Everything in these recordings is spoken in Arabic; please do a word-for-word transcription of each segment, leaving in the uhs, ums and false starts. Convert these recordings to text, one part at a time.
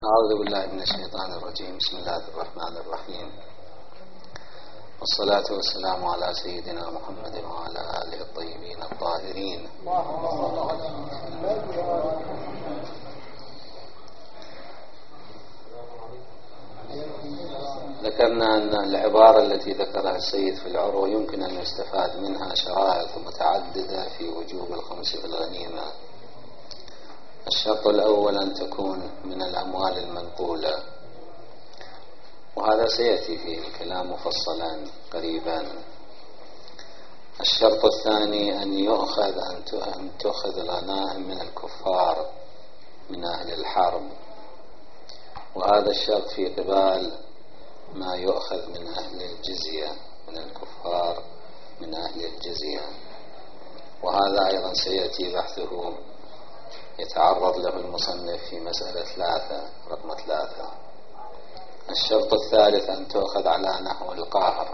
أعوذ بالله من الشيطان الرجيم. بسم الله الرحمن الرحيم، والصلاة والسلام على سيدنا محمد وعلى آله الطيبين الطاهرين. ذكرنا أن العبارة التي ذكرها السيد في العروة يمكن أن يستفاد منها شرائط متعددة في وجوب الخمس في الغنيمة. الشرط الأول أن تكون من الأموال المنقولة، وهذا سيأتي فيه الكلام مفصلا قريبا. الشرط الثاني أن يؤخذ أن تؤخذ الغنائم من الكفار من أهل الحرب، وهذا الشرط في قبال ما يؤخذ من أهل الجزية، من الكفار من أهل الجزية، وهذا أيضا سيأتي بحثه يتعرض له المصنف في مسألة ثلاثة رقم ثلاثة. الشرط الثالث أن تؤخذ على نحو القهر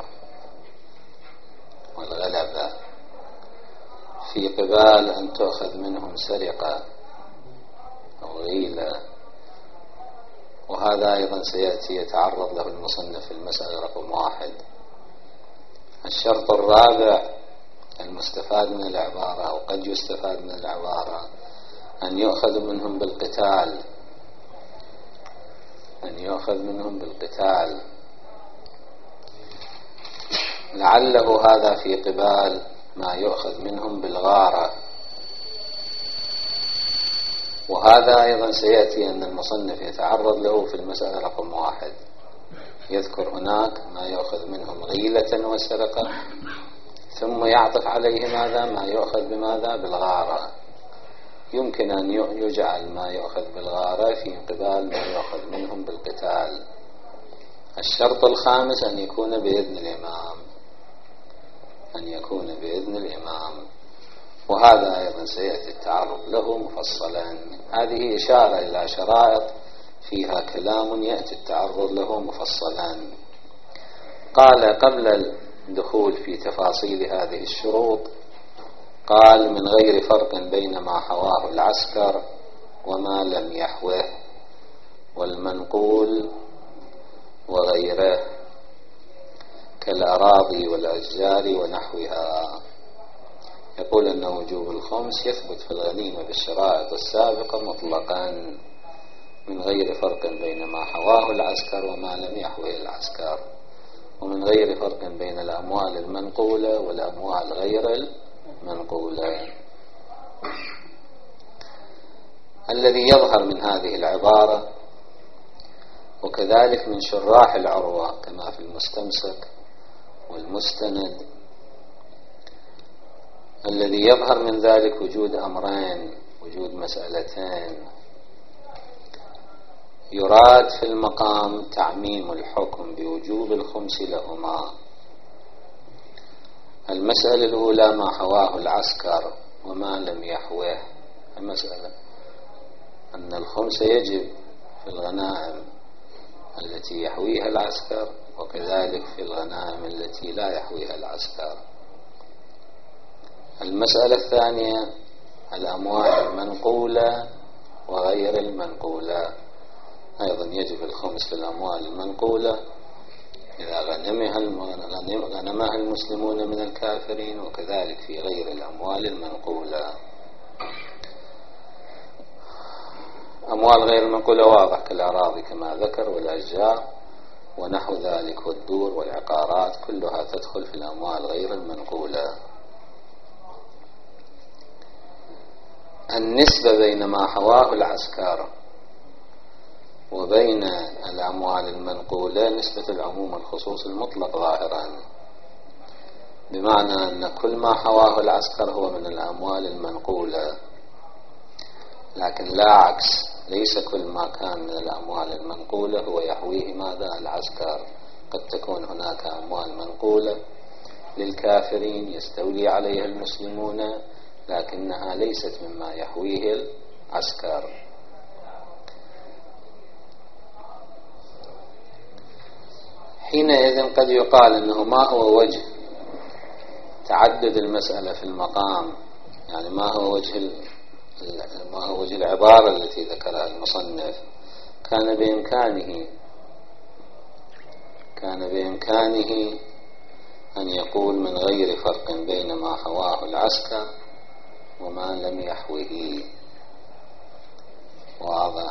والغلبة في قبال أن تؤخذ منهم سرقة أو غيلة، وهذا أيضا سيأتي يتعرض له المصنف في المسألة رقم واحد. الشرط الرابع المستفاد من العبارة أو قد يستفاد من العبارة أن يؤخذ منهم بالقتال، أن يؤخذ منهم بالقتال لعله هذا في قبال ما يؤخذ منهم بالغارة، وهذا أيضا سيأتي أن المصنف يتعرض له في المسألة رقم واحد. يذكر هناك ما يؤخذ منهم غيلة وسرقة، ثم يعطف عليه ماذا ما يؤخذ بماذا بالغارة. يمكن أن يجعل ما يؤخذ بالغارة في قبال ما يؤخذ منهم بالقتال. الشرط الخامس أن يكون بإذن الإمام، أن يكون بإذن الإمام، وهذا أيضا سيأتي التعرض له مفصلا. هذه إشارة إلى شرائط فيها كلام يأتي التعرض له مفصلا. قال قبل الدخول في تفاصيل هذه الشروط قال: من غير فرق بين ما حواه العسكر وما لم يحوه، والمنقول وغيره كالأراضي والأشجار ونحوها. يقول أن وجوب الخمس يثبت في الغنيمة بالشرائط السابقة مطلقا من غير فرق بين ما حواه العسكر وما لم يحوه العسكر، ومن غير فرق بين الأموال المنقولة والأموال غير المنقولة. الذي يظهر من هذه العبارة وكذلك من شراح العروة كما في المستمسك والمستند، الذي يظهر من ذلك وجود أمرين، وجود مسألتين. يراد في المقام تعميم الحكم بوجوب الخمس لهما. المسألة الأولى ما حواه العسكر وما لم يحوه. المسألة أن الخمس يجب في الغنائم التي يحويها العسكر، وكذلك في الغنائم التي لا يحويها العسكر. المسألة الثانية الأموال المنقولة وغير المنقولة. أيضا يجب الخمس في الأموال المنقولة إذا غنمها غنمها المسلمون من الكافرين، وكذلك في غير الأموال المنقولة. أموال غير المنقولة واضح كالأراضي كما ذكر والأشجار ونحو ذلك والدور والعقارات، كلها تدخل في الأموال غير المنقولة. النسبة بين ما حواه العسكر وبين الأموال المنقولة نسبة العموم الخصوص المطلق ظاهرا، بمعنى أن كل ما حواه العسكر هو من الأموال المنقولة، لكن لا عكس، ليس كل ما كان من الأموال المنقولة هو يحويه ماذا العسكر. قد تكون هناك أموال منقولة للكافرين يستولي عليها المسلمون، لكنها ليست مما يحويه العسكر. حينئذ قد يقال أنه ما هو وجه تعدد المسألة في المقام، يعني ما هو وجه ما هو وجه العبارة التي ذكرها المصنف كان بإمكانه كان بإمكانه أن يقول من غير فرق بين ما حواه العسكر وما لم يحوه. واضح؟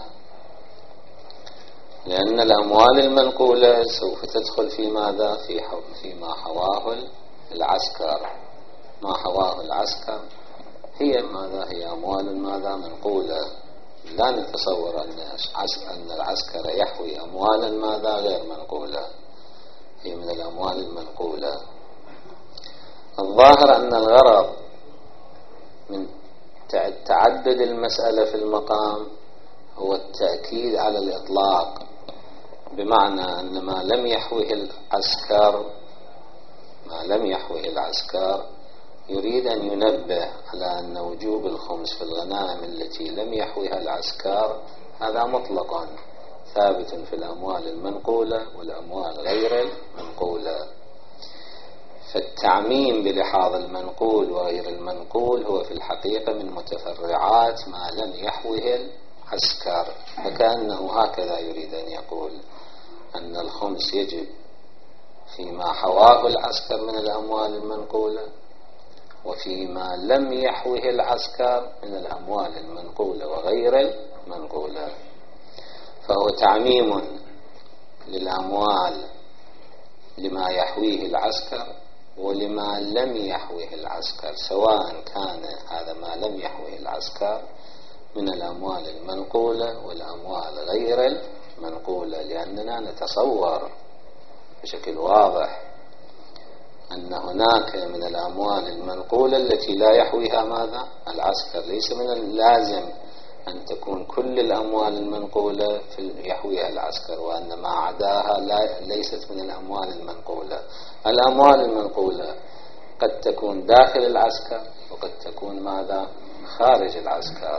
لأن الأموال المنقولة سوف تدخل في ماذا؟ في فيما حواه العسكر. ما حواه العسكر هي ماذا؟ هي أموال ماذا؟ منقولة. لا نتصور أن العسكر يحوي أموالا ماذا؟ غير منقولة، هي من الأموال المنقولة. الظاهر أن الغرض من تعدد المسألة في المقام هو التأكيد على الإطلاق، بمعنى أن ما لم يحوه العسكر ما لم يحوه العسكر يريد أن ينبه على أن وجوب الخمس في الغنائم التي لم يحوها العسكر هذا مطلقا ثابت في الأموال المنقولة والأموال غير المنقولة. فالتعميم بلحاظ المنقول وغير المنقول هو في الحقيقة من متفرعات ما لم يحوه العسكر، فكأنه هكذا يريد أن يقول أن الخمس يجب فيما حواه العسكر من الأموال المنقولة وفيما لم يحوه العسكر من الأموال المنقولة وغير المنقولة. فهو تعميم للأموال لما يحويه العسكر ولما لم يحويه العسكر، سواء كان هذا ما لم يحويه العسكر من الأموال المنقولة والأموال غير المنقولة، لأننا نتصور بشكل واضح أن هناك من الأموال المنقولة التي لا يحويها ماذا؟ العسكر. ليس من اللازم أن تكون كل الأموال المنقولة يحويها العسكر، وأن ما عداها لا ليست من الأموال المنقولة. الأموال المنقولة قد تكون داخل العسكر وقد تكون ماذا؟ خارج العسكر.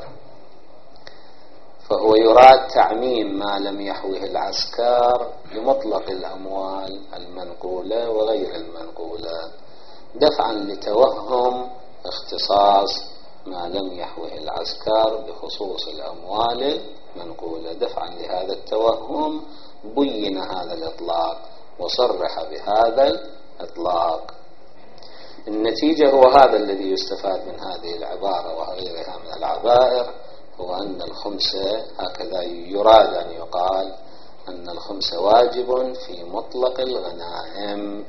فهو يراد تعميم ما لم يحوه العسكر بمطلق الأموال المنقولة وغير المنقولة، دفعا لتوهم اختصاص ما لم يحوه العسكر بخصوص الأموال المنقولة. دفعا لهذا التوهم بين هذا الإطلاق وصرح بهذا الإطلاق. النتيجة هو هذا الذي يستفاد من هذه العبارة وغيرها من العبائر، هو أن الخمس هكذا يراد أن يقال أن الخمس واجب في مطلق الغنائم،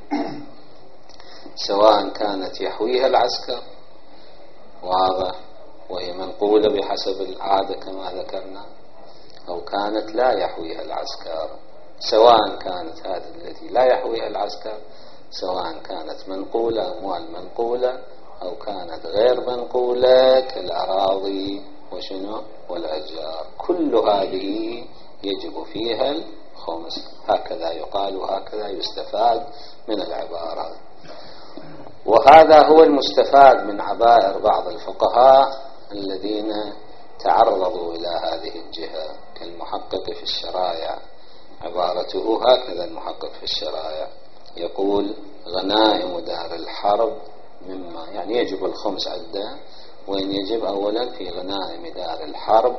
سواء كانت يحويها العسكر واضح وهي منقولة بحسب العادة كما ذكرنا، أو كانت لا يحويها العسكر. سواء كانت هذه التي لا يحويها العسكر سواء كانت منقولة أموال منقولة أو كانت غير منقولة كالأراضي وشنو والأشجار، كل هذه يجب فيها الخمس. هكذا يقال وهكذا يستفاد من العبارة. وهذا هو المستفاد من عبائر بعض الفقهاء الذين تعرضوا إلى هذه الجهة كالمحقق في الشرائع. عبارته هكذا: المحقق في الشرائع يقول: غنائم دار الحرب مما يعني يجب الخمس عدة، وإن يجب أولا في غنائم دار الحرب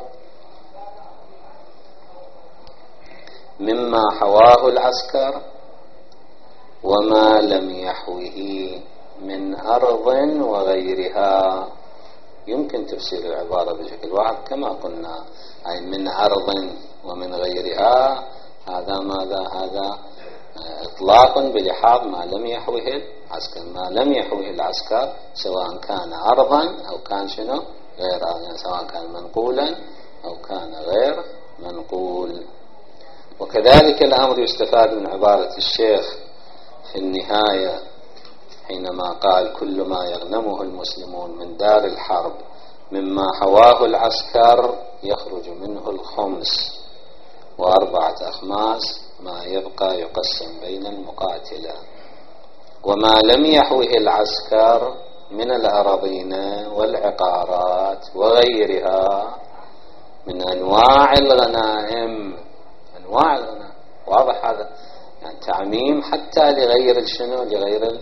مما حواه العسكر وما لم يحوه من أرض وغيرها. يمكن تفسير العبارة بشكل واحد كما قلنا، أي من أرض ومن غيرها. هذا ماذا؟ هذا إطلاق بلحاظ ما لم يحوه العسكر. ما لم يحوه العسكر سواء كان أرضا أو كان شنو غير أرض، يعني سواء كان منقولا أو كان غير منقول. وكذلك الأمر يستفاد من عبارة الشيخ في النهاية حينما قال: كل ما يغنمه المسلمون من دار الحرب مما حواه العسكر يخرج منه الخمس وأربعة أخماس ما يبقى يقسم بين المقاتلة. وما لم يحوه العسكر من الأراضين والعقارات وغيرها من أنواع الغنائم. أنواع الغنائم واضح هذا، يعني تعميم حتى لغير الشنو لغير ال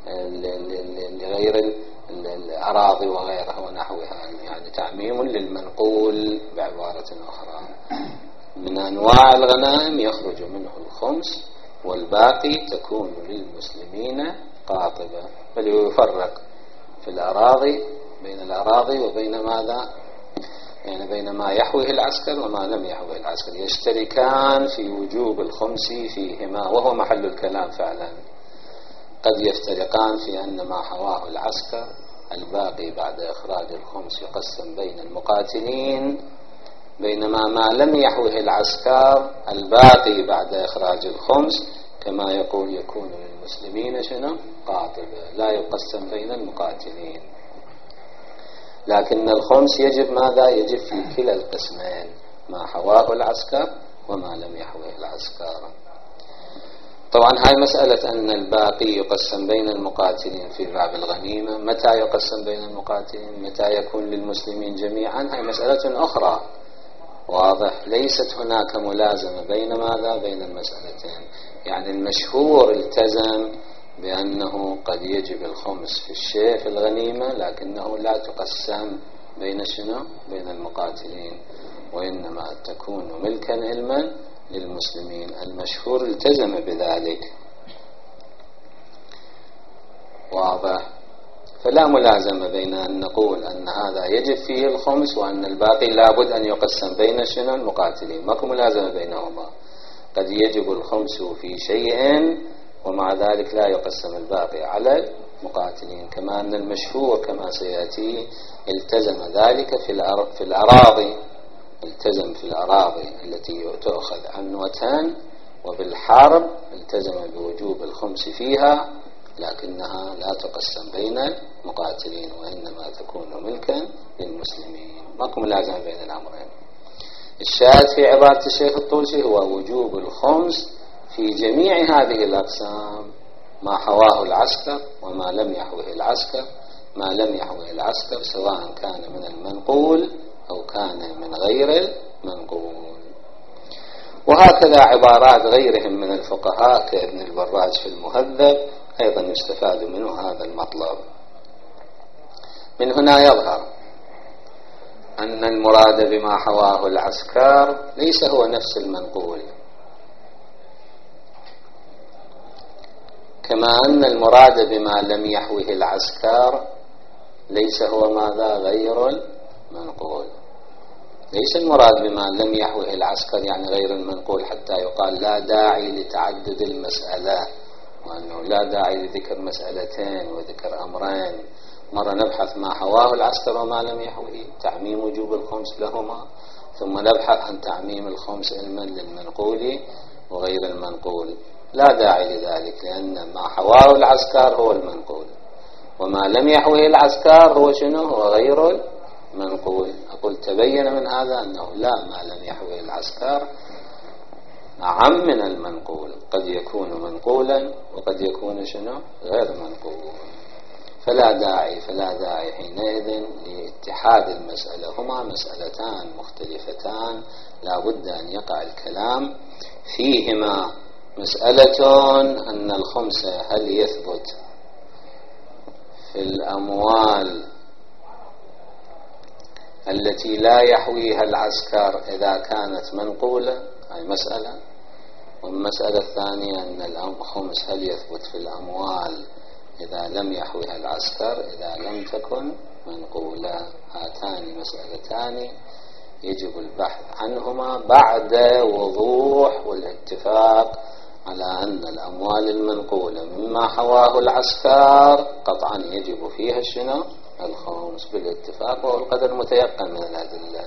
لغير الأراضي وغيرها ونحوها، يعني تعميم للمنقول بعبارة أخرى. من أنواع الغنائم يخرج منه الخمس، والباقي تكون للمسلمين قاطبة. فليفرق في الأراضي بين الأراضي وبين ماذا؟ يعني بين ما يحويه العسكر وما لم يحويه العسكر، يشتركان في وجوب الخمس فيهما، وهو محل الكلام فعلا. قد يفترقان في أن ما حواه العسكر الباقي بعد إخراج الخمس يقسم بين المقاتلين، بينما ما لم يحوه العسكر الباقي بعد إخراج الخمس كما يقول يكون للمسلمين شنو؟ قاطبة، لا يقسم بين المقاتلين. لكن الخمس يجب ماذا؟ يجب في كلا القسمين، ما حواه العسكر وما لم يحوه العسكر. طبعا هاي مسألة أن الباقي يقسم بين المقاتلين في باب الغنيمة، متى يقسم بين المقاتلين؟ متى يكون للمسلمين جميعا؟ هاي مسألة أخرى، واضح؟ ليست هناك ملازمة بين ماذا؟ بين المسألتين. يعني المشهور التزم بأنه قد يجب الخمس في الشيء في الغنيمة، لكنه لا تقسم بين شنو؟ بين المقاتلين، وإنما تكون ملكا علما للمسلمين. المشهور التزم بذلك، واضح؟ فلا ملازمة بين أن نقول أن هذا يجب فيه الخمس وأن الباقي لابد أن يقسم بين شنو؟ المقاتلين، ماكو ملازمة بينهما. قد يجب الخمس في شيء ومع ذلك لا يقسم الباقي على المقاتلين، كما أن المشهور كما سيأتي التزم ذلك في الأراضي، التزم في الأراضي التي تؤخذ عنوة، وبالحرب التزم بوجوب الخمس فيها، لكنها لا تقسم بين المقاتلين وإنما تكون ملكا للمسلمين. ماكو ملازمة بين الأمرين. الشاهد في عبارة الشيخ الطوسي هو وجوب الخمس في جميع هذه الأقسام، ما حواه العسكر وما لم يحوه العسكر. ما لم يحوه العسكر سواء كان من المنقول أو كان من غير المنقول. وهكذا عبارات غيرهم من الفقهاء كابن البراج في المهذب أيضا يستفاد منه هذا المطلب. من هنا يظهر أن المراد بما حواه العسكر ليس هو نفس المنقول، كما أن المراد بما لم يحوه العسكر ليس هو ماذا؟ غير المنقول. ليس المراد بما لم يحوه العسكر يعني غير المنقول حتى يقال لا داعي لتعدد المسألة، وأنه لا داعي لذكر مسألتين وذكر أمرين، مرة نبحث ما حواه العسكر وما لم يحوه، تعميم وجوب الخمس لهما، ثم نبحث عن تعميم الخمس علما للمنقول وغير المنقول. لا داعي لذلك، لأن ما حواه العسكر هو المنقول، وما لم يحوه العسكر هو شنو؟ هو غير المنقول. أقول تبين من هذا أنه لا، ما لم يحوه العسكر أعم من المنقول، قد يكون منقولا وقد يكون شنو؟ غير منقول. فلا داعي فلا داعي حينئذ لاتحاد المسألة، هما مسألتان مختلفتان لا بد أن يقع الكلام فيهما. مسألة أن الخمس هل يثبت في الأموال التي لا يحويها العسكر إذا كانت منقولة، هذه مسألة. والمسألة الثانية أن الخمس هل يثبت في الأموال إذا لم يحويها العسكر إذا لم تكن منقولة. هاتان مسألتان يجب البحث عنهما بعد وضوح والاتفاق على أن الأموال المنقولة مما حواه العسكر قطعا يجب فيها شنو؟ الخمس بالاتفاق، وهو القدر متيقن من الأدلة.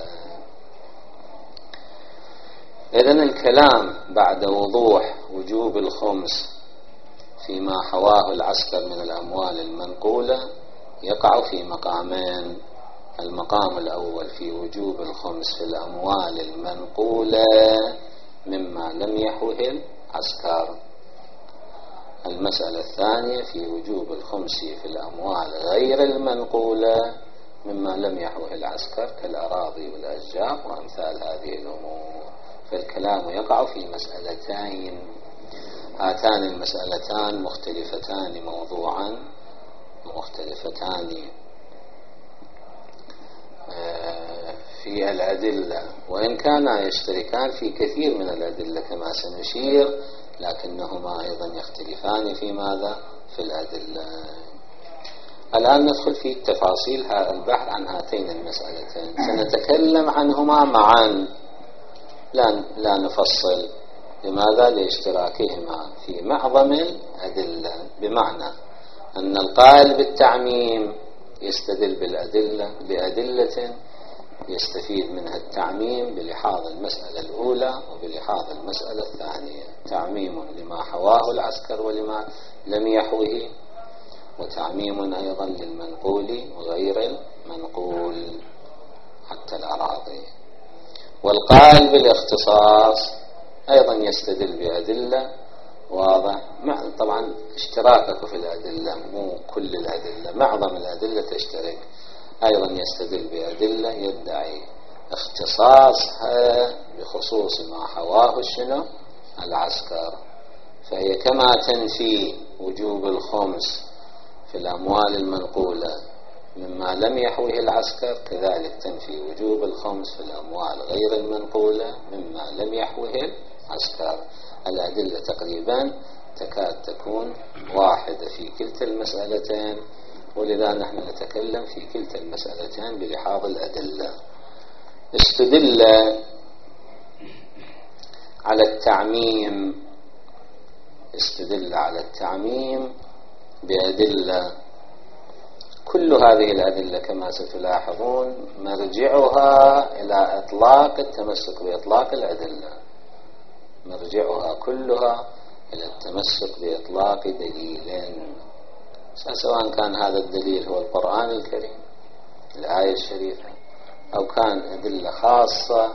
إذن الكلام بعد وضوح وجوب الخمس فيما حواه العسكر من الأموال المنقولة يقع في مقامين. المقام الأول في وجوب الخمس في الأموال المنقولة مما لم يحوه العسكر. المسألة الثانية في وجوب الخمس في الأموال غير المنقولة مما لم يحوه العسكر كالأراضي والأشجار وأمثال هذه الأمور. فالكلام يقع في مسألتين، هاتان المسألتان مختلفتان موضوعا ومختلفتان في الأدلة، وإن كانا يشتركان في كثير من الأدلة كما سنشير، لكنهما أيضا يختلفان في ماذا؟ في الأدلة. الآن ندخل في تفاصيل البحث عن هاتين المسألتين، سنتكلم عنهما معا، لا, لا نفصل. لماذا؟ لاشتراكهما في معظم الأدلة، بمعنى أن القائل بالتعميم يستدل بالأدلة بأدلة يستفيد منها التعميم بلحاظ المسألة الأولى وبلحاظ المسألة الثانية. تعميم لما حواه العسكر ولما لم يحوه، وتعميم أيضا للمنقول وغير المنقول حتى الأراضي. والقائل بالاختصاص أيضا يستدل بأدلة، واضح؟ طبعا اشتراكك في الأدلة مو كل الأدلة، معظم الأدلة تشترك. أيضا يستدل بأدلة يدعي اختصاصها بخصوص ما حواه الشنو العسكر، فهي كما تنفي وجوب الخمس في الأموال المنقولة مما لم يحوه العسكر، كذلك تنفي وجوب الخمس في الأموال غير المنقولة مما لم يحوه العسكر. الأدلة تقريبا تكاد تكون واحدة في كلتا المسألتين، ولذا نحن نتكلم في كلتا المسألتين بلحاظ الأدلة. استدل على التعميم استدل على التعميم بأدلة، كل هذه الأدلة كما ستلاحظون مرجعها إلى إطلاق التمسك بإطلاق الأدلة، مرجعها كلها إلى التمسك بإطلاق دليل، سواء كان هذا الدليل هو القرآن الكريم الآية الشريفة، أو كان أدلة خاصة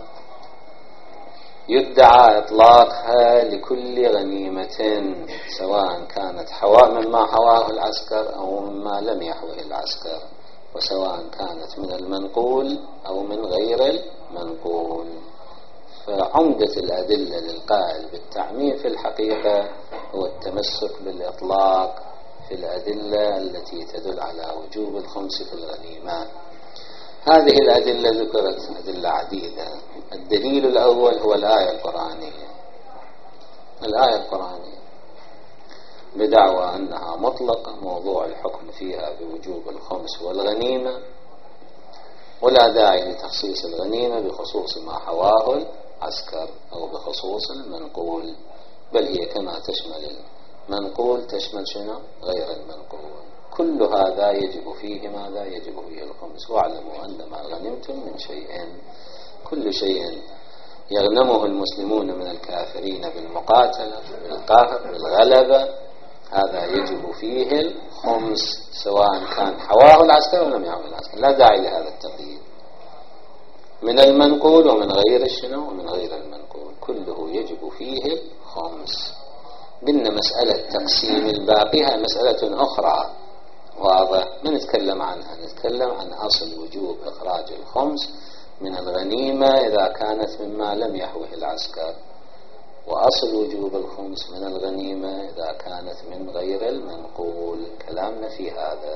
يدعى إطلاقها لكل غنيمة، سواء كانت حواء مما حواه العسكر أو مما لم يحوه العسكر، وسواء كانت من المنقول أو من غير المنقول. فعمدة الأدلة للقائل بالتعميم في الحقيقة هو التمسك بالإطلاق في الأدلة التي تدل على وجوب الخمس في الغنيمة. هذه الأدلة ذكرت أدلة عديدة. الدليل الأول هو الآية القرآنية، الآية القرآنية بدعوى أنها مطلقة، موضوع الحكم فيها بوجوب الخمس والغنيمة، ولا داعي لتخصيص الغنيمة بخصوص ما حواه العسكر أو بخصوص المنقول، بل هي كما تشمل المنقول تشمل شنو غير المنقول. كل هذا يجب فيه ماذا؟ يجب فيه الخمس. واعلموا أن ما غنمتم من شيء، كل شيء يغنمه المسلمون من الكافرين بالمقاتلة بالقهر بالغلبة، هذا يجب فيه الخمس، سواء كان حواه العسكر أو لم يحوه العسكر، لا داعي لهذا التقييد. من المنقول ومن غير الشنو ومن غير المنقول كله يجب فيه الخمس. قلنا مسألة تقسيم الباقي هي مسألة أخرى، واضح؟ ما نتكلم عنها، نتكلم عن أصل وجوب إخراج الخمس من الغنيمة إذا كانت مما لم يحوه العسكر، وأصل وجوب الخمس من الغنيمة إذا كانت من غير المنقول. كلامنا في هذا.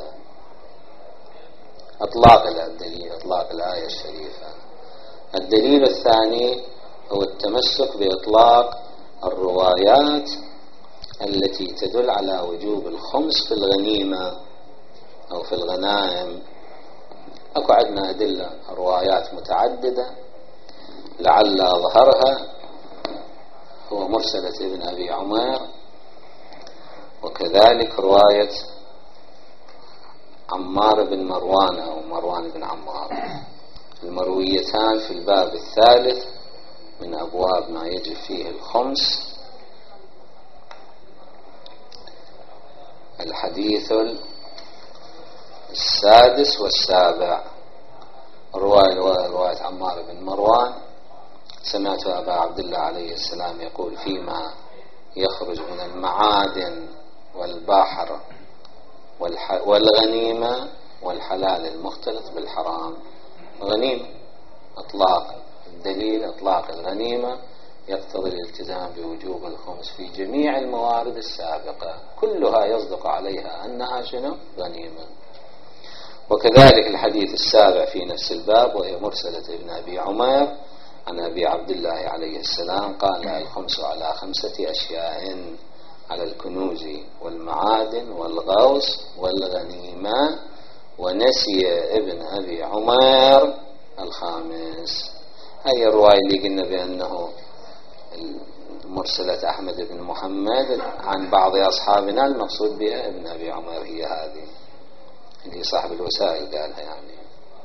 أطلاق الدليل، أطلاق الآية الشريفة. الدليل الثاني هو التمسك بإطلاق الروايات التي تدل على وجوب الخمس في الغنيمة أو في الغنائم. أكو عندنا أدلة روايات متعددة، لعل أظهرها هو مرسلة ابن أبي عمير، وكذلك رواية عمار بن مروان أو مروان بن عمار، المرويتان في الباب الثالث من أبواب ما يجب فيه الخمس. الحديث السادس والسابع، رواية رواية عمار بن مروان: سمعت أبا عبد الله عليه السلام يقول فيما يخرج من المعادن والبحر والغنيمة والحلال المختلط بالحرام. غنيمة إطلاق الدليل، إطلاق الغنيمة يقتضي الالتزام بوجوب الخمس في جميع الموارد السابقة، كلها يصدق عليها أنها شنو غنيمة. وكذلك الحديث السابع في نفس الباب وهي مرسلة ابن أبي عمير عن أبي عبد الله عليه السلام قال الخمس على خمسة أشياء: على الكنوز والمعادن والغوص والغنيمة، ونسي ابن أبي عمير الخامس. هي الرواية اللي قلنا بأنه مرسلة أحمد بن محمد عن بعض أصحابنا المقصود بها ابن أبي عمير، هي هذه اللي صاحب الوسائل قالها. يعني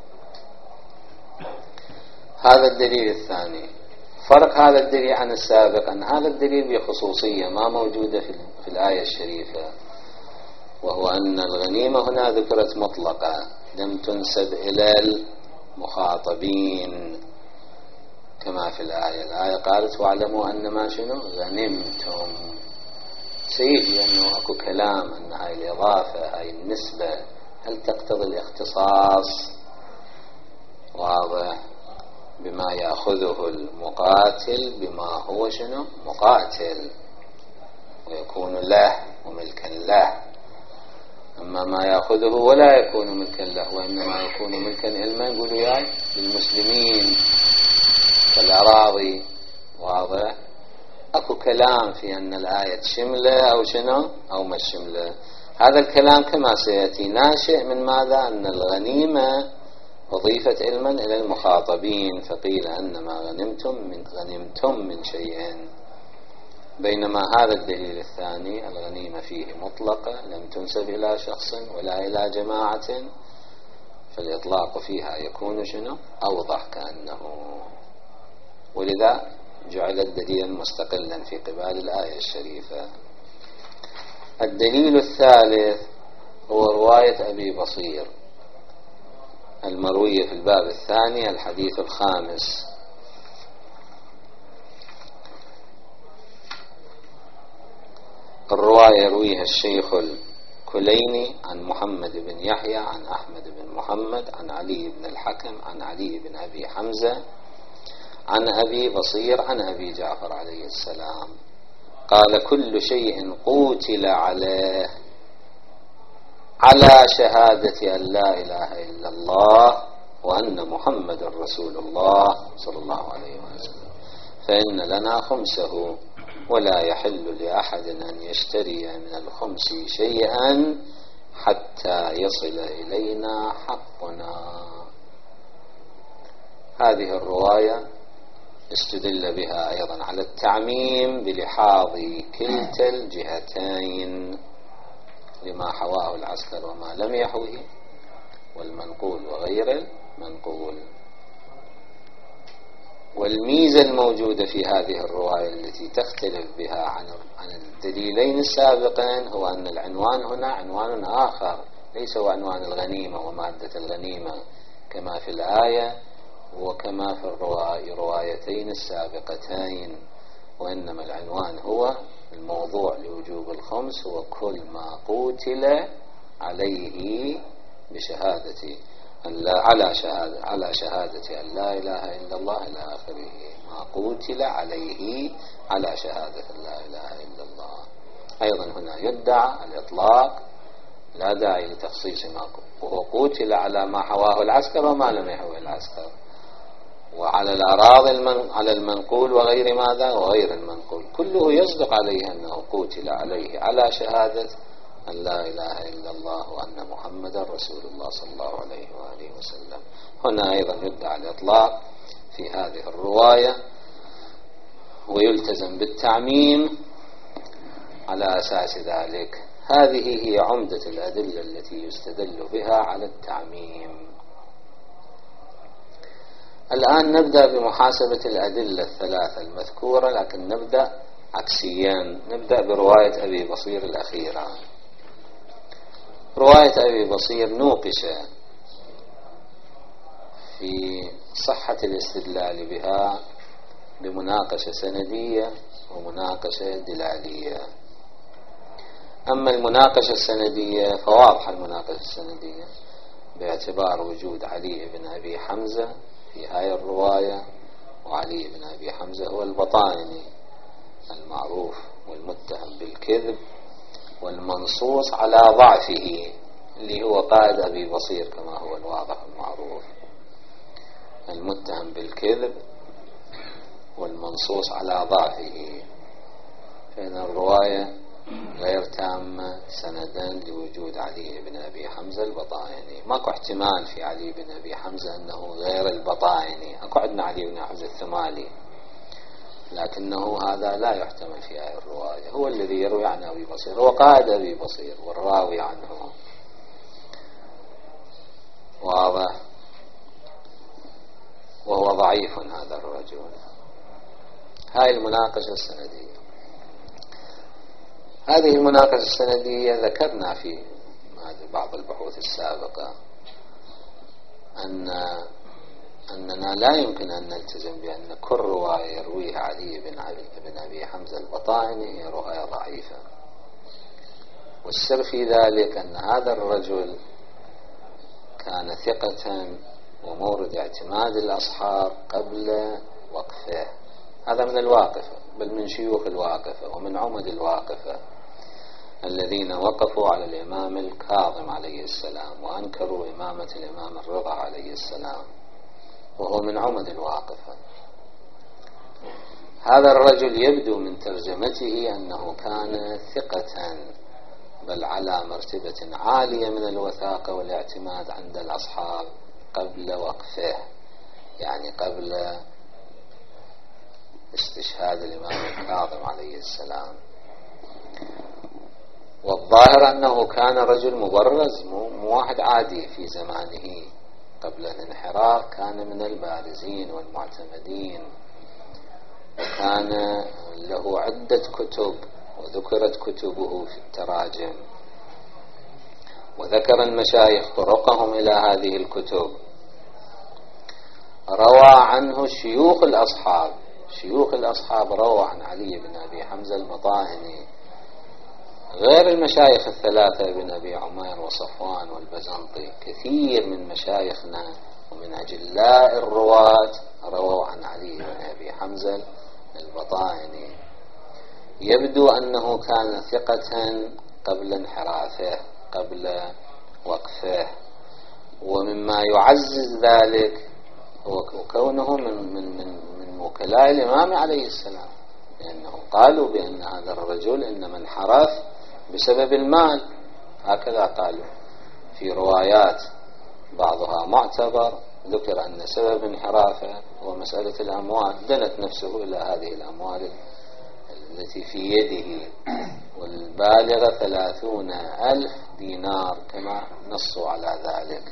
هذا الدليل الثاني. فرق هذا الدليل عن السابق أن هذا الدليل بخصوصية ما موجودة في الآية الشريفة، وهو أن الغنيمة هنا ذكرت مطلقة لم تنسب إلى المخاطبين كما في الآية. الآية قالت واعلموا أن ما شنو غنمتم. سيجي أنه أكو كلام أن هاي الإضافة هاي النسبة هل تقتضي الاختصاص؟ واضح بما يأخذه المقاتل بما هو شنو مقاتل ويكون له وملكا له، أما ما يأخذه ولا يكون ملكا له وإنما يكون ملكا إلما يقولوا ياي للمسلمين كالأراضي. واضح. أكو كلام في أن الآية شملة أو شنو أو ما شملة. هذا الكلام كما سيأتي ناشئ من ماذا؟ أن الغنيمة أضيفت علما إلى المخاطبين، فقيل أن ما غنمتم من غنمتم من شيء، بينما هذا الدليل الثاني الغنيمة فيه مطلقة لم تنسب إلى شخص ولا إلى جماعة، فالإطلاق فيها يكون شنو أوضح كأنه، ولذا جعل دليلا مستقلا في قبال الآية الشريفة. الدليل الثالث هو رواية أبي بصير المروية في الباب الثاني الحديث الخامس. الرواية يرويها الشيخ الكليني عن محمد بن يحيى عن أحمد بن محمد عن علي بن الحكم عن علي بن أبي حمزة عن أبي بصير عن أبي جعفر عليه السلام قال: كل شيء قوتل عليه على شهادة أن لا إله إلا الله وأن محمد رسول الله صلى الله عليه وسلم، فإن لنا خمسه ولا يحل لأحد أن يشتري من الخمس شيئا حتى يصل إلينا حقنا. هذه الرواية استدل بها أيضا على التعميم بلحاظ كلتا الجهتين لما حواه العسكر وما لم يحوه، والمنقول وغير المنقول. والميزة الموجودة في هذه الرواية التي تختلف بها عن الدليلين السابقين هو أن العنوان هنا عنوان آخر، ليس هو عنوان الغنيمة ومادة الغنيمة كما في الآية وكما في الروايتين السابقتين، وإنما العنوان هو الموضوع لوجوب الخمس هو كل ما قوتل عليه بشهادة على شهادة على شهادة أن لا إله إلا الله إلى آخره، ما قوتل عليه على شهادة أن لا إله إلا الله. أيضا هنا يدعى الإطلاق لا داعي لتخصيص ما وهو قوتل على ما حواه العسكر وما لم يحوه العسكر، وعلى الأراضي المن... على المنقول وغير ماذا وغير المنقول كله يصدق عليه أنه قوتل عليه على شهادة أن لا إله إلا الله وأن محمد رسول الله صلى الله عليه وآله وسلم. هنا أيضا يدعى الإطلاق في هذه الرواية ويلتزم بالتعميم على أساس ذلك. هذه هي عمدة الأدلة التي يستدل بها على التعميم. الآن نبدأ بمحاسبة الأدلة الثلاثة المذكورة، لكن نبدأ عكسيا، نبدأ برواية أبي بصير الأخيرة. رواية أبي بصير نوقش في صحة الاستدلال بها بمناقشة سندية ومناقشة دلالية. أما المناقشة السندية فواضح المناقشة السندية باعتبار وجود علي بن أبي حمزة في هاي الرواية، وعلي بن أبي حمزة هو البطاني المعروف والمتهم بالكذب والمنصوص على ضعفه اللي هو قائد أبي بصير كما هو الواضح المعروف، المتهم بالكذب والمنصوص على ضعفه. فإن الرواية غير تامة سندا لوجود علي بن أبي حمزة البطائني. ماكو احتمال في علي بن أبي حمزة أنه غير البطائني. أكو عندنا علي بن حمزة الثمالي، لكنه هذا لا يحتمل في هذه الرواية. هو الذي يروي عن أبي بصير، هو قائد أبي بصير والراوي عنه. واضح. وهو ضعيف هذا الرجل. هاي المناقشة السندية. هذه المناقشة السندية ذكرنا في بعض البحوث السابقة أن أننا لا يمكن أن نلتزم بأن كل رواية يرويها علي بن, علي بن أبي حمزة البطائني هي رواية ضعيفة. والسر في ذلك أن هذا الرجل كان ثقة ومورد اعتماد الأصحاب قبل وقفه. هذا من الواقفة، بل من شيوخ الواقفة ومن عمد الواقفة الذين وقفوا على الإمام الكاظم عليه السلام وأنكروا إمامة الإمام الرضا عليه السلام، وهو من عمد الواقفة. هذا الرجل يبدو من ترجمته أنه كان ثقة، بل على مرتبة عالية من الوثاقة والاعتماد عند الأصحاب قبل وقفه، يعني قبل استشهاد الإمام الكاظم عليه السلام. والظاهر أنه كان رجل مبرز، مو واحد عادي في زمانه قبل الانحراف، كان من البارزين والمعتمدين، وكان له عدة كتب وذكرت كتبه في التراجم، وذكر المشايخ طرقهم إلى هذه الكتب. روى عنه شيوخ الأصحاب، شيوخ الأصحاب روى عن علي بن أبي حمزة البطائني، غير المشايخ الثلاثة ابن أبي عمير وصفوان والبزنطي. كثير من مشايخنا ومن أجلاء الرواة رووا عن علي بن أبي حمزة البطائني. يبدو أنه كان ثقة قبل انحرافه، قبل وقفه. ومما يعزز ذلك هو كونه من, من, من, من وكلاء الإمام عليه السلام، لأنه قالوا بأن هذا الرجل إنما انحرف بسبب المال. هكذا قالوا في روايات بعضها معتبر، ذكر أن سبب انحرافه هو مسألة الأموال، دنت نفسه إلى هذه الأموال التي في يده، والبالغة ثلاثون ألف دينار كما نصوا على ذلك.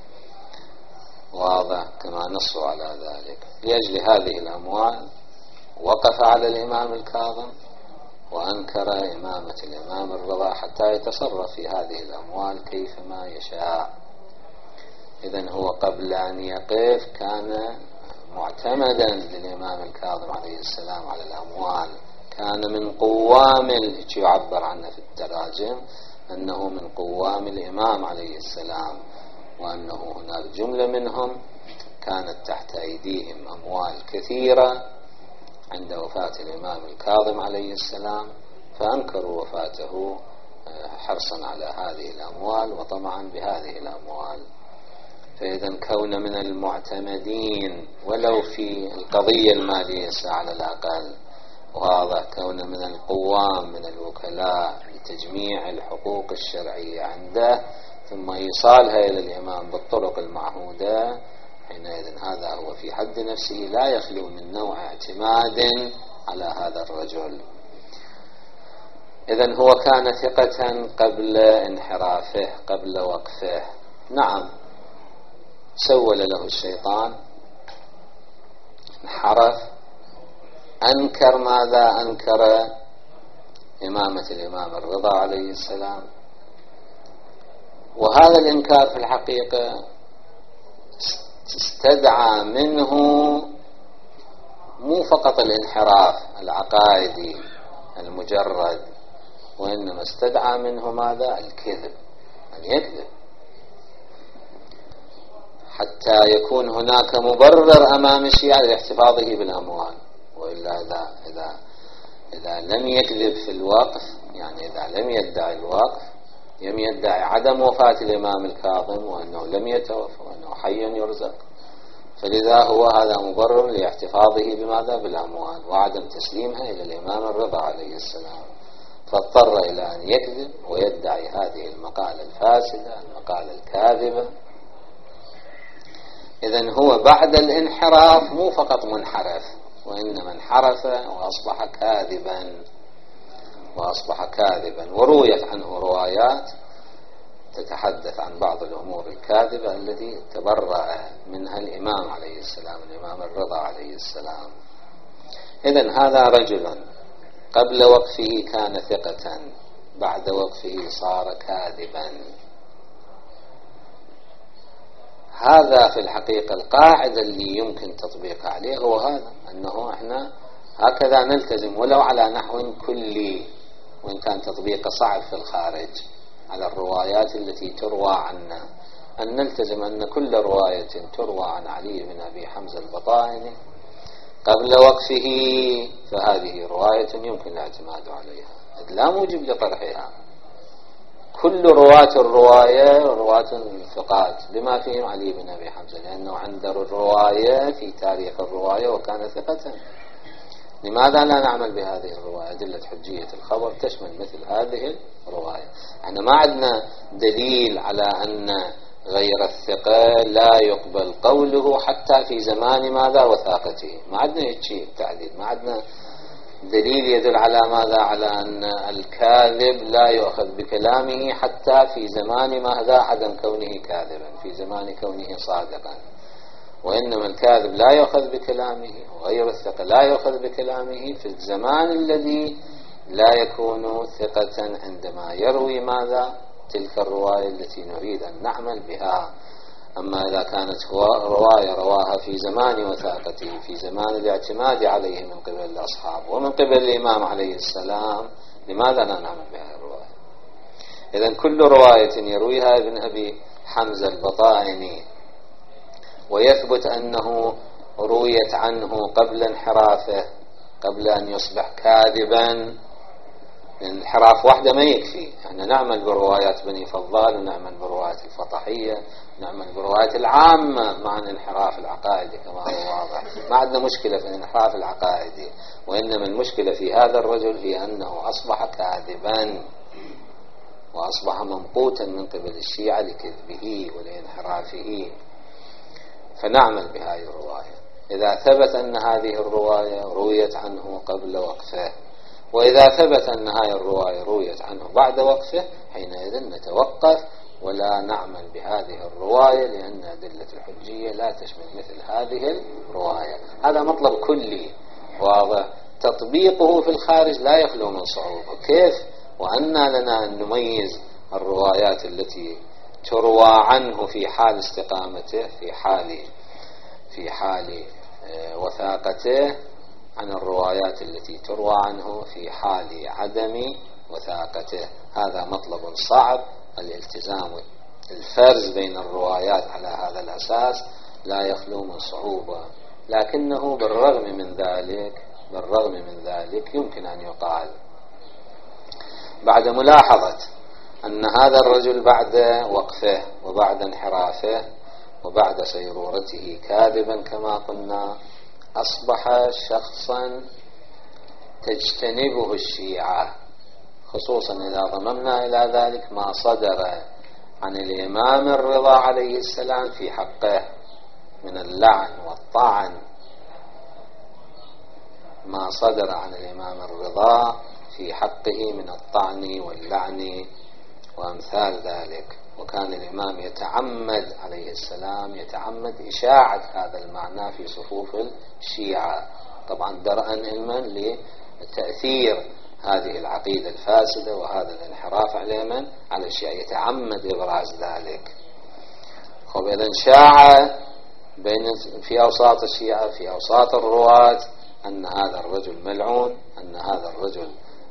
واضح، كما نصوا على ذلك. لأجل هذه الأموال وقف على الإمام الكاظم وأنكر إمامة الإمام الرضا حتى يتصرف في هذه الأموال كيفما يشاء. إذن هو قبل أن يقف كان معتمدا للإمام الكاظم عليه السلام على الأموال، كان من قوام، يعبر عنه في التراجم أنه من قوام الإمام عليه السلام، وأنه هناك جملة منهم كانت تحت أيديهم أموال كثيرة عند وفاة الإمام الكاظم عليه السلام، فأنكروا وفاته حرصا على هذه الأموال وطمعا بهذه الأموال. فإذا كون من المعتمدين ولو في القضية المالية على الأقل، واضح، كون من القوام من الوكلاء لتجميع الحقوق الشرعية عنده ثم إيصالها إلى الإمام بالطرق المعهودة، حينئذ هذا هو في حد نفسه لا يخلو من نوع اعتماد على هذا الرجل. إذن هو كان ثقة قبل انحرافه، قبل وقفه. نعم، سول له الشيطان، انحرف، أنكر ماذا أنكر؟ إمامة الإمام الرضا عليه السلام. وهذا الإنكار في الحقيقة استدعى منه مو فقط الانحراف العقائدي المجرد، وإنما استدعى منه ماذا؟ الكذب، أن يكذب حتى يكون هناك مبرر أمام الشيعة لاحتفاظه بالأموال. وإلا إذا, إذا, إذا لم يكذب في الوقف، يعني إذا لم يدعي الوقف، يم يدعي عدم وفاة الإمام الكاظم وأنه لم يتوفى وأنه حي يرزق، فلذا هو هذا مبرر لاحتفاظه بماذا؟ بالأموال وعدم تسليمها إلى الإمام الرضا عليه السلام، فاضطر إلى أن يكذب ويدعي هذه المقالة الفاسدة، المقالة الكاذبة. إذن هو بعد الانحراف مو فقط منحرف، وإنما انحرف وأصبح كاذبا وأصبح كاذبا ورويت عنه روايات تتحدث عن بعض الأمور الكاذبة التي تبرأ منها الإمام عليه السلام، الإمام الرضا عليه السلام. إذن هذا رجل قبل وقفه كان ثقة، بعد وقفه صار كاذبا. هذا في الحقيقة القاعدة اللي يمكن تطبيقها عليه هو هذا، أنه احنا هكذا نلتزم ولو على نحو كلي، وإن كان تطبيقه صعب في الخارج على الروايات التي تروى عنا، أن نلتزم أن كل رواية تروى عن علي بن أبي حمزة البطائني قبل وقفه فهذه رواية يمكن الاعتماد عليها، لا موجب لطرحها. كل رواة الرواية رواة ثقات بما فيهم علي بن أبي حمزة، لأنه عند الرواية في تاريخ الرواية وكان ثقة. لماذا لا نعمل بهذه الرواية؟ أدلة حجية الخبر تشمل مثل هذه الرواية. احنا ما عندنا دليل على أن غير الثقة لا يقبل قوله حتى في زمان ماذا؟ وثاقته. ما عندنا هيك تعديل، ما عندنا دليل يدل على ماذا؟ على أن الكاذب لا يؤخذ بكلامه حتى في زمان ماذا؟ عدم كونه كاذبا، في زمان كونه صادقا. وإنما الكاذب لا يؤخذ بكلامه وغير الثقة لا يؤخذ بكلامه في الزمان الذي لا يكون ثقة عندما يروي ماذا؟ تلك الرواية التي نريد أن نعمل بها. أما إذا كانت رواية رواها في زمان وثاقته، في زمان الاعتماد عليه من قبل الأصحاب ومن قبل الإمام عليه السلام، لماذا لا نعمل بها الرواية؟ إذن كل رواية يرويها ابن أبي حمزة البطائني ويثبت أنه رويت عنه قبل انحرافه، قبل أن يصبح كاذبا، انحراف واحدة ما يكفي. احنا نعمل بروايات بني فضال ونعمل بروايات الفطحية، نعمل بروايات العامة مع الانحراف العقائدي كما هو واضح. ما عندنا مشكلة في الانحراف العقائدي، وإنما المشكلة في هذا الرجل هي أنه أصبح كاذبا وأصبح ممقوتا من قبل الشيعة لكذبه ولانحرافه. فنعمل بهذه الرواية إذا ثبت أن هذه الرواية رويت عنه قبل وقفه، وإذا ثبت أن هذه الرواية رويت عنه بعد وقفه حينئذ نتوقف ولا نعمل بهذه الرواية، لأن أدلة الحجية لا تشمل مثل هذه الرواية. هذا مطلب كلي واضح، تطبيقه في الخارج لا يخلو من صعوبة. كيف وأن لنا أن نميز الروايات التي تروى عنه في حال استقامته، في حال في حال وثاقته، عن الروايات التي تروى عنه في حال عدم وثاقته؟ هذا مطلب صعب. الالتزام الفرز بين الروايات على هذا الأساس لا يخلو من صعوبة، لكنه بالرغم من ذلك بالرغم من ذلك يمكن أن يقال بعد ملاحظة أن هذا الرجل بعد وقفه وبعد انحرافه وبعد صيرورته كاذبا كما قلنا أصبح شخصا تجتنبه الشيعة، خصوصا إذا ضممنا إلى ذلك ما صدر عن الإمام الرضا عليه السلام في حقه من اللعن والطعن، ما صدر عن الإمام الرضا في حقه من الطعن واللعن وأمثال ذلك. وكان الإمام يتعمد عليه السلام يتعمد إشاعة هذا المعنى في صفوف الشيعة، طبعا درءا علما لتأثير هذه العقيدة الفاسدة وهذا الانحراف على من؟ على الشيعة، يتعمد إبراز ذلك. خب إذا شاع بين في أوساط الشيعة في أوساط الرواة أن هذا الرجل ملعون، أن هذا الرجل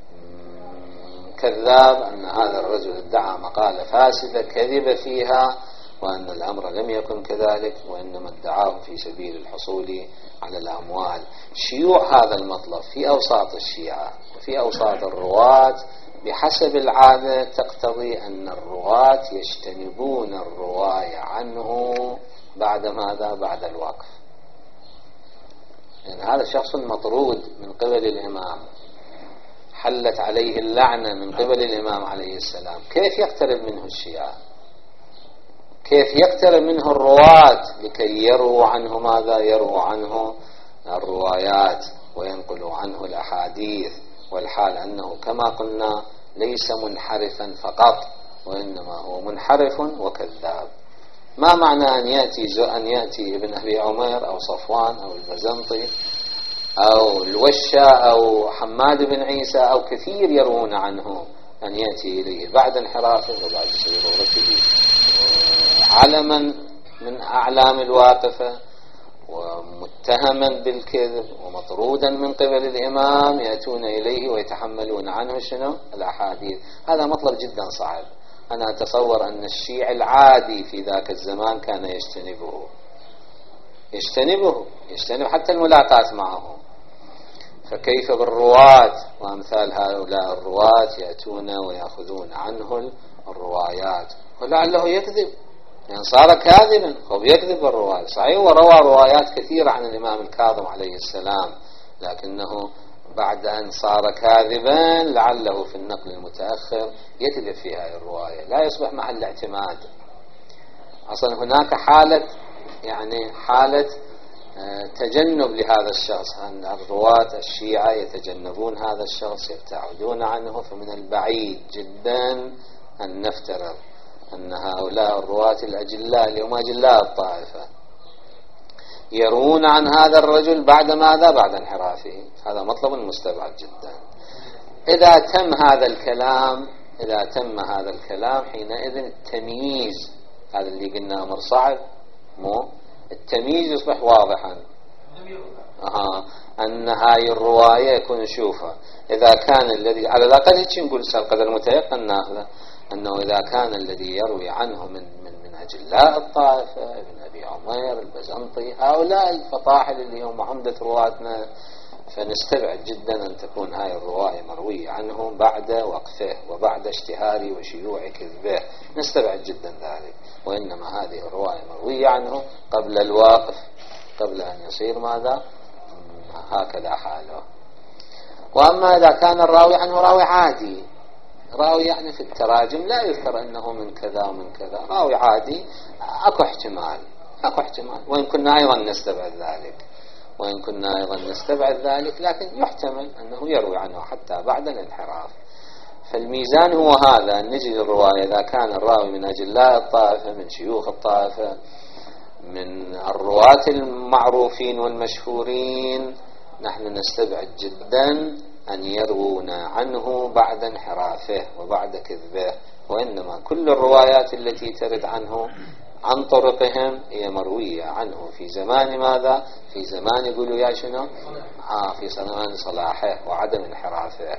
كذاب، أن هذا الرجل ادعى مقالة فاسدة كذب فيها، وأن الأمر لم يكن كذلك، وإنما ادعاه في سبيل الحصول على الأموال. شيوع هذا المطلب في أوساط الشيعة وفي أوساط الرواة بحسب العادة تقتضي أن الرواة يجتنبون الرواية عنه بعد ماذا؟ بعد الوقف. يعني هذا شخص مطرود من قبل الإمام، حلت عليه اللعنة من قبل الإمام عليه السلام، كيف يقترب منه الشيعة؟ كيف يقترب منه الرواة لكي يروا عنه ماذا؟ يروا عنه الروايات وينقلوا عنه الأحاديث، والحال أنه كما قلنا ليس منحرفا فقط، وإنما هو منحرف وكذاب. ما معنى أن يأتي أن يأتي ابن أبي عمير أو صفوان أو البزنطي أو الوشة أو حماد بن عيسى أو كثير يروون عنه أن يأتي إليه بعد انحرافه وبعد سيرورته علما من أعلام الواقفة ومتهما بالكذب ومطرودا من قبل الإمام، يأتون إليه ويتحملون عنه شنو؟ الأحاديث. هذا مطلب جدا صعب. أنا أتصور أن الشيعي العادي في ذاك الزمان كان يجتنبه يجتنبه يجتنب حتى الملاقاة معه، فكيف بالرواة وأمثال هؤلاء الرواة يأتون ويأخذون عنه الروايات، ولعله يكذب، يعني صار كاذبا، هو يكذب الرواية. صحيح وروى روايات كثيرة عن الإمام الكاظم عليه السلام، لكنه بعد أن صار كاذبا لعله في النقل المتأخر يكذب في هذه الرواية، لا يصبح محل اعتماد. أصلا هناك حالة يعني حالة تجنب لهذا الشخص، أن الرواة الشيعة يتجنبون هذا الشخص، يبتعدون عنه، فمن البعيد جدا أن نفترض أن هؤلاء الرواة الأجلاء اليوم أجلاء الطائفة يرون عن هذا الرجل بعد ماذا؟ بعد انحرافه. هذا مطلب مستبعد جدا. إذا تم هذا الكلام إذا تم هذا الكلام حينئذ التمييز، هذا اللي قلنا أمر صعب، مو التمييز يصبح واضحا. أها أن هاي الرواية يكون نشوفها إذا كان الذي على الأقل هيك نقول القدر المتيقن ناخذه، أنه إذا كان الذي يروي عنه من من من أجلاء الطائفة ابن أبي عمير البزنطي، هؤلاء الفطاحل اللي هم عمدة رواتنا، فنستبعد جدا أن تكون هاي الرواية مروية عنه بعد وقفه وبعد اشتهار وشيوع كذبه، نستبعد جدا ذلك، وإنما هذه الرواية مروية عنه قبل الوقف، قبل أن يصير ماذا؟ هكذا حاله. وأما إذا كان الراوي عنه راوي عادي، راوي يعني في التراجم لا يذكر أنه من كذا ومن كذا، راوي عادي، أكو احتمال أكو احتمال وإن كنا أيضا نستبعد ذلك وإن كنا أيضا نستبعد ذلك لكن يحتمل أنه يروي عنه حتى بعد الانحراف. فالميزان هو هذا، أن نجد الرواية إذا كان الراوي من أجلاء الطائفة، من شيوخ الطائفة، من الرواة المعروفين والمشهورين، نحن نستبعد جدا أن يروون عنه بعد انحرافه وبعد كذبه، وإنما كل الروايات التي ترد عنه عن طرقهم هي مروية عنه في زمان ماذا؟ في زمان يقولوا يا شنو؟ آه في زمان صلاحه وعدم انحرافه.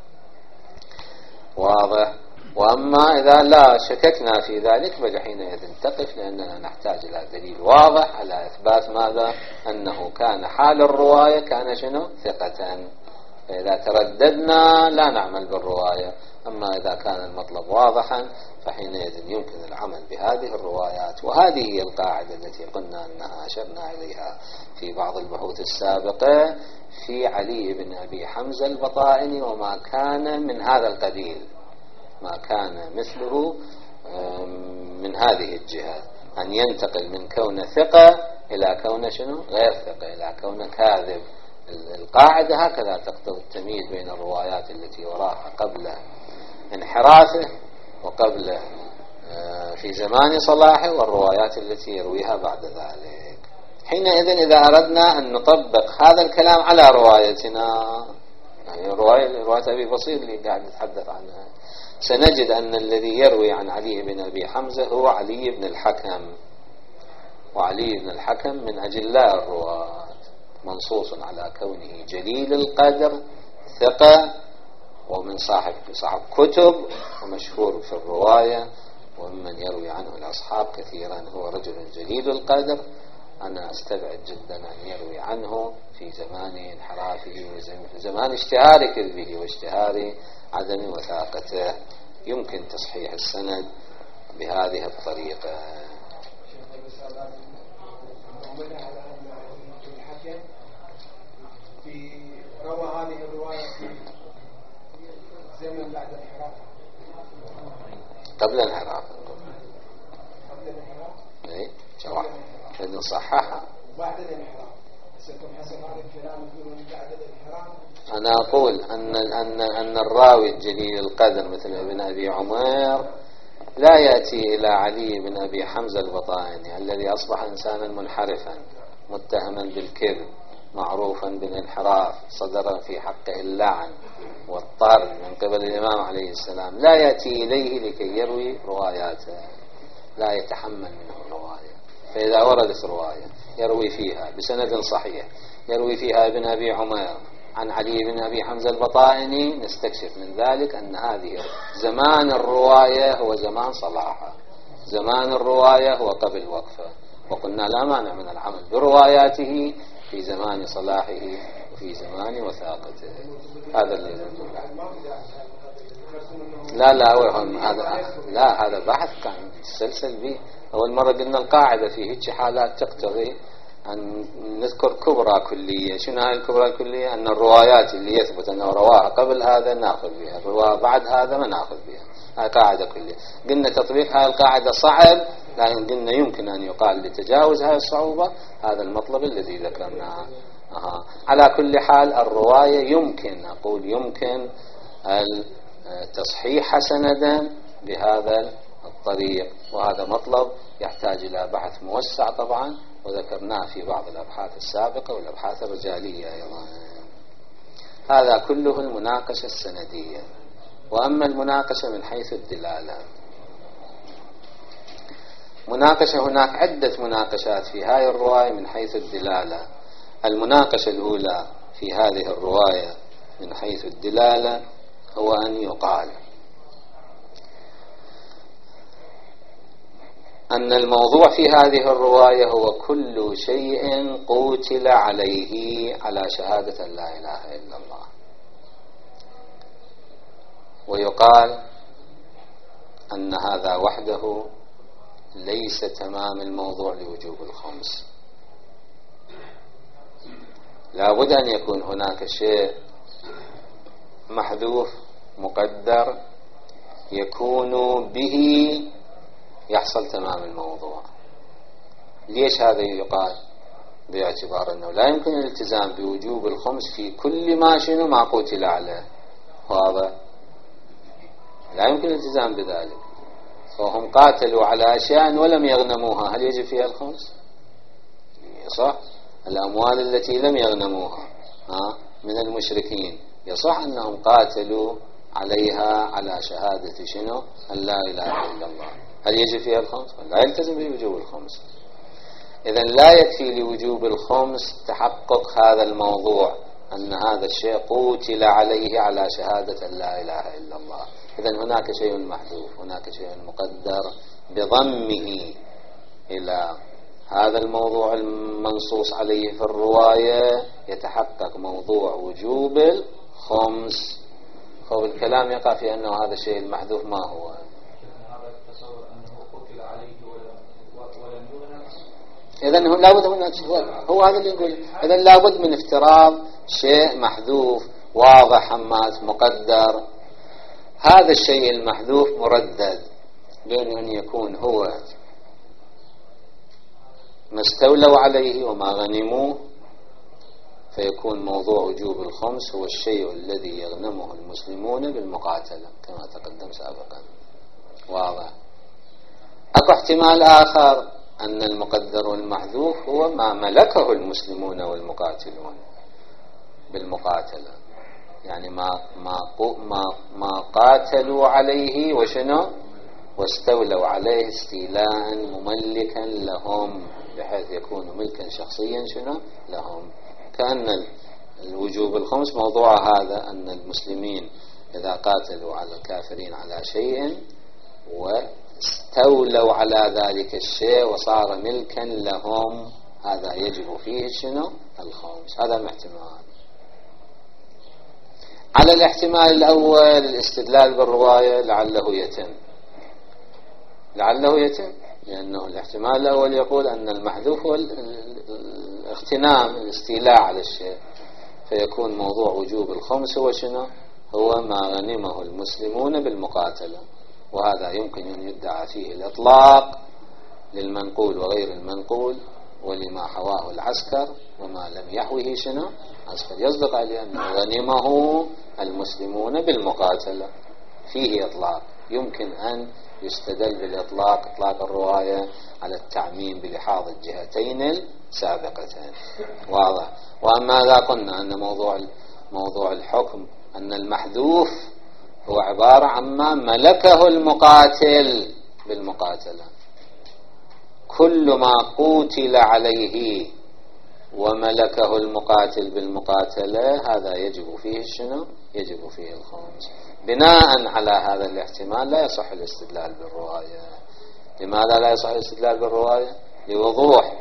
واضح؟ وأما إذا لا شككنا في ذلك فحينئذ تقف، لأننا نحتاج إلى دليل واضح على إثبات ماذا؟ أنه كان حال الرواية كان شنو؟ ثقة. فإذا ترددنا لا نعمل بالرواية. أما إذا كان المطلب واضحا فحينئذ يمكن العمل بهذه الروايات. وهذه هي القاعدة التي قلنا أنها أشرنا إليها في بعض البحوث السابقة في علي بن أبي حمزة البطائني وما كان من هذا القبيل، ما كان مثله من هذه الجهة، أن ينتقل من كون ثقة إلى كون شنو؟ غير ثقة، إلى كون كاذب. القاعدة هكذا تقتضي التمييز بين الروايات التي وراها قبل انحرافه وقبل في زمان صلاحه والروايات التي يرويها بعد ذلك. حينئذ إذا أردنا أن نطبق هذا الكلام على روايتنا، يعني رواية رواية أبي بصير اللي قاعد نتحدث عنها، سنجد أن الذي يروي عن علي بن أبي حمزة هو علي بن الحكم، وعلي بن الحكم من أجلاء الرواة، منصوص على كونه جليل القدر، ثقة، ومن صاحب صاحب كتب ومشهور في الرواية، وممن يروي عنه الأصحاب كثيرا، هو رجل جليل القدر. أنا أستبعد جدا أن يروي عنه في زمان انحرافه وزمان اشتهار كذبه واشتهار عدم وثاقته. يمكن تصحيح السند بهذه الطريقة. روى هذه الرواية في زمن بعد الانحراف قبل الانحراف قبل الانحراف اي شرح لأنه صححها بعد الانحراف. سيكون حسب هذا الكلام يقولون بعد الانحراف. أنا أقول أن أن أن الراوي الجليل القدر مثل ابن أبي عمير لا يأتي إلى علي بن أبي حمزة البطائني الذي أصبح إنسانا منحرفا متهما بالكذب معروفا بالانحراف صدر في حقه اللعن والطرد من قبل الإمام عليه السلام، لا يأتي إليه لكي يروي رواياته، لا يتحمل منه الرواية. فإذا وردت رواية يروي فيها بسند صحيح يروي فيها ابن أبي عمير عن علي بن أبي حمزة البطائني، نستكشف من ذلك أن هذه زمان الرواية هو زمان صلاحه، زمان الرواية هو قبل وقفه، وقلنا لا مانع من العمل برواياته في زمان صلاحه وفي زمان وثاقته. هذا اللي نقول. لا لا هذا لا هذا بحث كان سلسل به. أول مرة قلنا القاعدة في هيك حالات تقتضي أن نذكر كبرى كلية. شنو هاي الكبرى الكلية؟ أن الروايات اللي يثبت أنه رواها قبل هذا نأخذ بها، الرواية بعد هذا ما نأخذ بها. هاي قاعدة كلية. قلنا تطبيق هاي القاعدة صعب، لكن قلنا يمكن أن يقال لتجاوز هاي الصعوبة هذا المطلب الذي ذكرناه. أها. على كل حال الرواية يمكن أقول يمكن التصحيح سندا بهذا الطريق، وهذا مطلب يحتاج إلى بحث موسع طبعا، وذكرناه في بعض الأبحاث السابقة والأبحاث الرجالية أيضا. هذا كله المناقشة السندية. وأما المناقشة من حيث الدلالة، مناقشة هناك عدة مناقشات في هذه الرواية من حيث الدلالة. المناقشة الأولى في هذه الرواية من حيث الدلالة هو أن يقال أن الموضوع في هذه الرواية هو كل شيء قوتل عليه على شهادة أن لا إله إلا الله، ويقال أن هذا وحده ليس تمام الموضوع لوجوب الخمس. لا بد أن يكون هناك شيء محذوف مقدر يكون به يحصل تمام الموضوع. ليش هذا يقال؟ باعتبار أنه لا يمكن الالتزام بوجوب الخمس في كل ما شنو ما قتل عليه، هذا لا يمكن الالتزام بذلك. فهم قاتلوا على أشياء ولم يغنموها، هل يجب فيها الخمس؟ صح؟ الأموال التي لم يغنموها ها من المشركين يصح أنهم قاتلوا عليها على شهادة شنو؟ أن لا إله إلا الله، هل يجب فيها الخمس؟ لا يلتزم بوجوب الخمس. إذن لا يكفي لوجوب الخمس تحقق هذا الموضوع أن هذا الشيء قوتل عليه على شهادة أن لا إله إلا الله. إذن هناك شيء محذوف، هناك شيء مقدر بضمه إلى هذا الموضوع المنصوص عليه في الرواية يتحقق موضوع وجوب الخمس. فهو الكلام يقع في أنه هذا الشيء المحذوف ما هو؟ إذن هو لابد من هو هذا اللي يقول. إذن لابد من افتراض شيء محذوف واضح حماس مقدر. هذا الشيء المحذوف مردد بين أن يكون هو ما استولوا عليه وما غنموه، فيكون موضوع وجوب الخمس هو الشيء الذي يغنمه المسلمون بالمقاتلة كما تقدم سابقا. واضح. أكو احتمال آخر أن المقدر والمحذوف هو ما ملكه المسلمون والمقاتلون بالمقاتلة، يعني ما ما ما ما قاتلوا عليه وشنو واستولوا عليه استيلاء مملكا لهم بحيث يكون ملكا شخصيا شنو لهم. كأن الوجوب الخمس موضوع هذا أن المسلمين إذا قاتلوا على الكافرين على شيء واستولوا على ذلك الشيء وصار ملكا لهم، هذا يجب فيه شنو الخمس. هذا الاحتمال. على الاحتمال الأول الاستدلال بالرواية لعله يتم لعله يتم لأنه الاحتمال الأول يقول أن المحذوف هو الاغتنام الاستيلاء على الشيء، فيكون موضوع وجوب الخمس هو شنو؟ هو ما غنمه المسلمون بالمقاتلة، وهذا يمكن أن يدعى فيه الإطلاق للمنقول وغير المنقول ولما حواه العسكر وما لم يحوه شنو؟ عسكر. يصدق عليه أن غنمه المسلمون بالمقاتلة، فيه إطلاق. يمكن أن يستدل بالإطلاق إطلاق الرواية على التعميم بلحاظ الجهتين السابقتين، واضح. وأما إذا قلنا أن موضوع موضوع الحكم أن المحذوف هو عبارة عما ملكه المقاتل بالمقاتلة، كل ما قوتل عليه وملكه المقاتل بالمقاتلة هذا يجب فيه شنو؟ يجب فيه الخمس. بناء على هذا الاحتمال لا يصح الاستدلال بالرواية. لماذا لا يصح الاستدلال بالرواية؟ لوضوح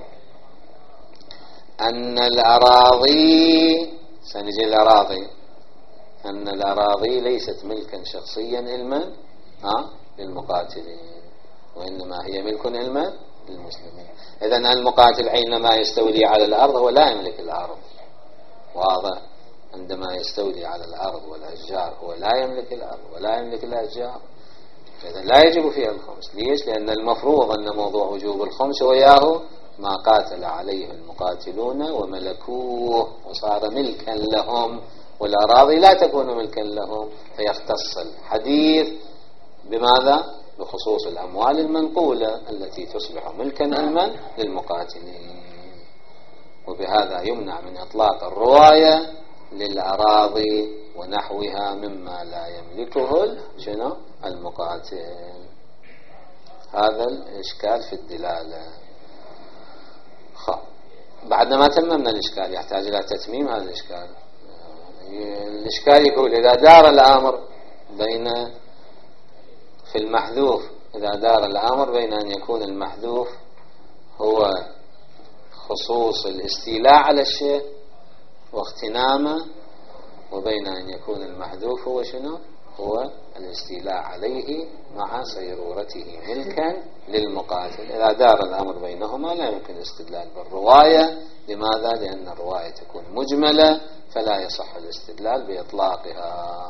أن الأراضي، سنجي الأراضي، أن الأراضي ليست ملكا شخصيا علما ها للمقاتلين، وإنما هي ملك علما للمسلمين. إذن المقاتل حينما يستولي على الأرض هو لا يملك الأرض، واضح. عندما يستولي على الأرض والأشجار هو لا يملك الأرض ولا يملك الأشجار، إذن لا يجب فيها الخمس. ليش؟ لأن المفروض أن موضوع وجوب الخمس وياه ما قاتل عليه المقاتلون وملكوه وصار ملكا لهم، والأراضي لا تكون ملكا لهم، فيختص الحديث بماذا؟ بخصوص الأموال المنقولة التي تصبح ملكا علما للمقاتلين. وبهذا يمنع من إطلاق الرواية للأراضي ونحوها مما لا يملكه شنو؟ المقاتل. هذا الإشكال في الدلالة. خب. بعد ما تممنا الإشكال يحتاج إلى تتميم هذا الإشكال. الإشكال يقول إذا دار الأمر بين في المحذوف إذا دار الأمر بين أن يكون المحذوف هو خصوص الاستيلاء على الشيء واغتنامه، وبين أن يكون المحذوف هو شنو؟ هو الاستيلاء عليه مع صيرورته ملكا للمقاتل. إذا دار الأمر بينهما لا يمكن الاستدلال بالرواية. لماذا؟ لأن الرواية تكون مجملة فلا يصح الاستدلال بإطلاقها،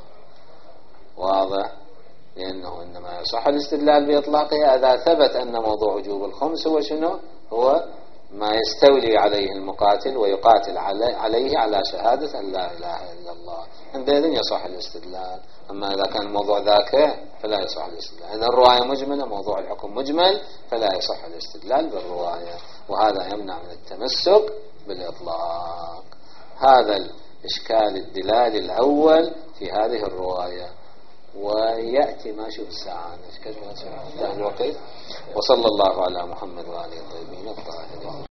واضح. لأنه إنما يصح الاستدلال بإطلاقها إذا ثبت أن موضوع وجوب الخمس هو شنو؟ هو ما يستولي عليه المقاتل ويقاتل عليه على شهادة أن لا إله إلا الله، عندئذ يصح الاستدلال. أما إذا كان الموضوع ذاك فلا يصح الاستدلال. إن الرواية مجملة، موضوع الحكم مجمل، فلا يصح الاستدلال بالرواية، وهذا يمنع من التمسك بالإطلاق. هذا الإشكال الدلالي الأول في هذه الرواية. ويأتي ما شوف الساعة انتهى الوقت. وصلى الله على محمد وآله الطيبين الطاهرين.